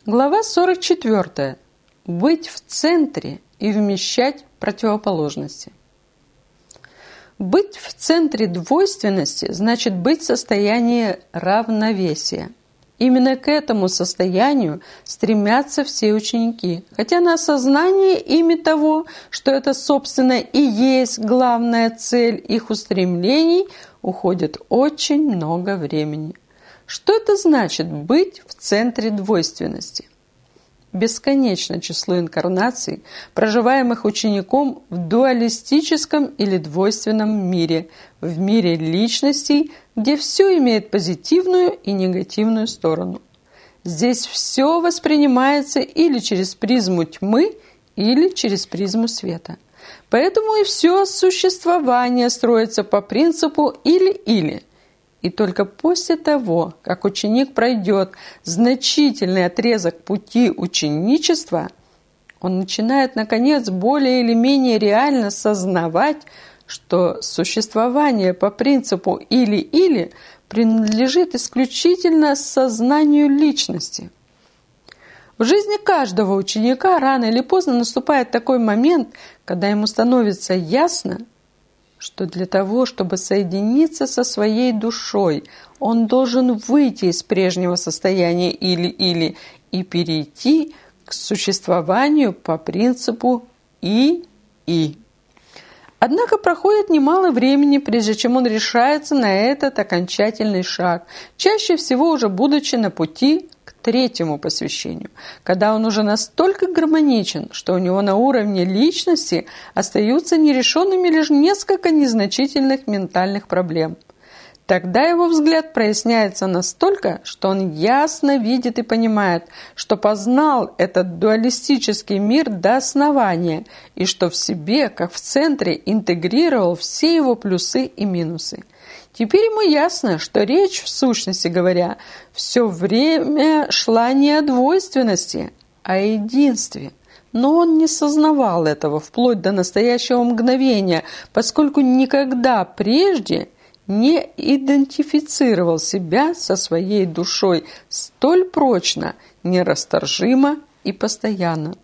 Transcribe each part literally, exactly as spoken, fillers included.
Глава сорок четвёртая. Быть в центре и вмещать противоположности. Быть в центре двойственности значит быть в состоянии равновесия. Именно к этому состоянию стремятся все ученики, хотя на осознание ими того, что это, собственно, и есть главная цель их устремлений, уходит очень много времени. Что это значит быть в центре двойственности? Бесконечное число инкарнаций, проживаемых учеником в дуалистическом или двойственном мире, в мире личностей, где все имеет позитивную и негативную сторону. Здесь все воспринимается или через призму тьмы, или через призму света. Поэтому и все существование строится по принципу «или-или». И только после того, как ученик пройдет значительный отрезок пути ученичества, он начинает, наконец, более или менее реально сознавать, что существование по принципу «или-или» принадлежит исключительно сознанию личности. В жизни каждого ученика рано или поздно наступает такой момент, когда ему становится ясно, что для того, чтобы соединиться со своей душой, он должен выйти из прежнего состояния или-или и перейти к существованию по принципу «и-и». Однако проходит немало времени, прежде чем он решается на этот окончательный шаг, чаще всего уже будучи на пути к третьему посвящению, когда он уже настолько гармоничен, что у него на уровне личности остаются нерешенными лишь несколько незначительных ментальных проблем. Тогда его взгляд проясняется настолько, что он ясно видит и понимает, что познал этот дуалистический мир до основания и что в себе, как в центре, интегрировал все его плюсы и минусы. Теперь ему ясно, что речь, в сущности говоря, все время шла не о двойственности, а о единстве. Но он не сознавал этого вплоть до настоящего мгновения, поскольку никогда прежде не идентифицировал себя со своей душой столь прочно, нерасторжимо и постоянно.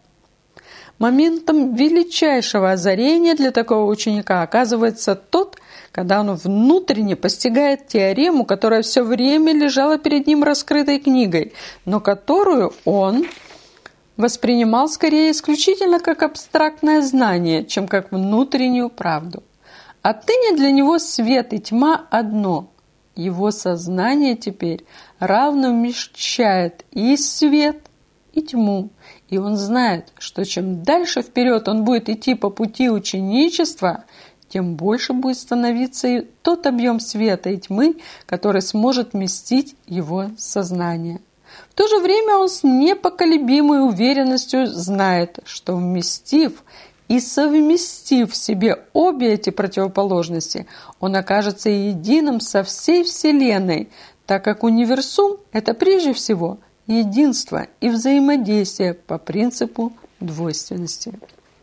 Моментом величайшего озарения для такого ученика оказывается тот, когда он внутренне постигает теорему, которая все время лежала перед ним раскрытой книгой, но которую он воспринимал скорее исключительно как абстрактное знание, чем как внутреннюю правду. Отныне для него свет и тьма одно. Его сознание теперь равно вмещает и свет, и тьму. И он знает, что чем дальше вперед он будет идти по пути ученичества, тем больше будет становиться и тот объем света и тьмы, который сможет вместить его сознание. В то же время он с непоколебимой уверенностью знает, что вместив и совместив в себе обе эти противоположности, он окажется единым со всей Вселенной, так как универсум – это прежде всего единство и взаимодействие по принципу двойственности.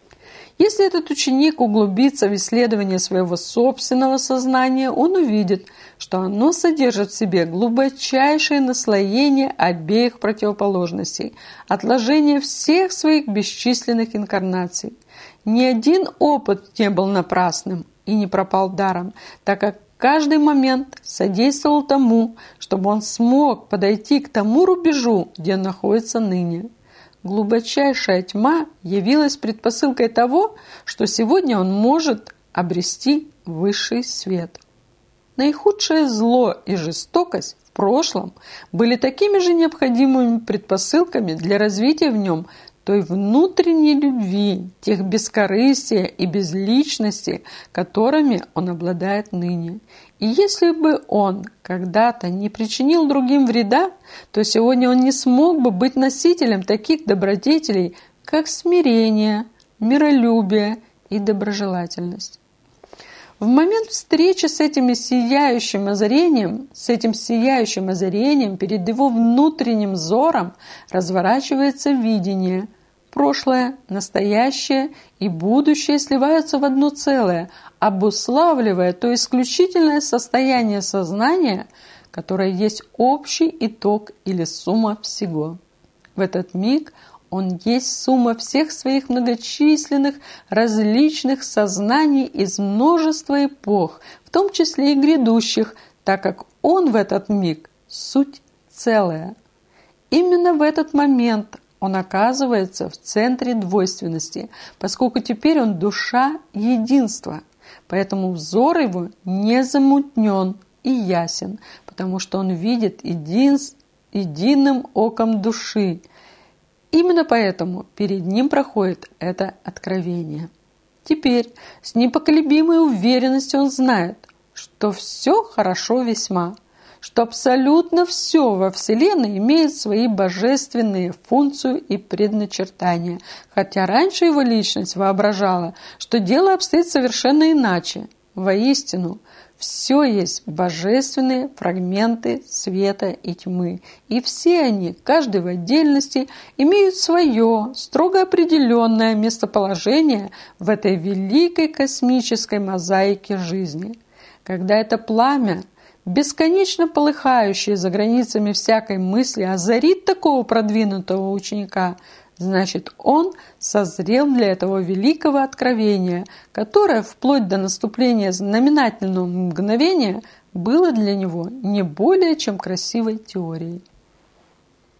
Если этот ученик углубится в исследование своего собственного сознания, он увидит, что оно содержит в себе глубочайшее наслоение обеих противоположностей, отложение всех своих бесчисленных инкарнаций. Ни один опыт не был напрасным и не пропал даром, так как каждый момент содействовал тому, чтобы он смог подойти к тому рубежу, где он находится ныне. Глубочайшая тьма явилась предпосылкой того, что сегодня он может обрести высший свет. Наихудшее зло и жестокость в прошлом были такими же необходимыми предпосылками для развития в нем той внутренней любви, тех бескорыстия и безличности, которыми он обладает ныне. И если бы он когда-то не причинил другим вреда, то сегодня он не смог бы быть носителем таких добродетелей, как смирение, миролюбие и доброжелательность. В момент встречи с этим сияющим озарением, с этим сияющим озарением перед его внутренним взором разворачивается видение. Прошлое, настоящее и будущее сливаются в одно целое, обуславливая то исключительное состояние сознания, которое есть общий итог или сумма всего. В этот миг он есть сумма всех своих многочисленных различных сознаний из множества эпох, в том числе и грядущих, так как он в этот миг – суть целая. Именно в этот момент он оказывается в центре двойственности, поскольку теперь он душа единства, поэтому взор его не замутнен и ясен, потому что он видит един, единым оком души. Именно поэтому перед ним проходит это откровение. Теперь с непоколебимой уверенностью он знает, что все хорошо весьма, что абсолютно все во Вселенной имеет свои божественные функции и предначертания, хотя раньше его личность воображала, что дело обстоит совершенно иначе. Воистину, все есть божественные фрагменты света и тьмы, и все они, каждый в отдельности, имеют свое строго определенное местоположение в этой великой космической мозаике жизни. Когда это пламя, бесконечно полыхающее за границами всякой мысли, озарит такого продвинутого ученика, значит, он созрел для этого великого откровения, которое вплоть до наступления знаменательного мгновения было для него не более чем красивой теорией.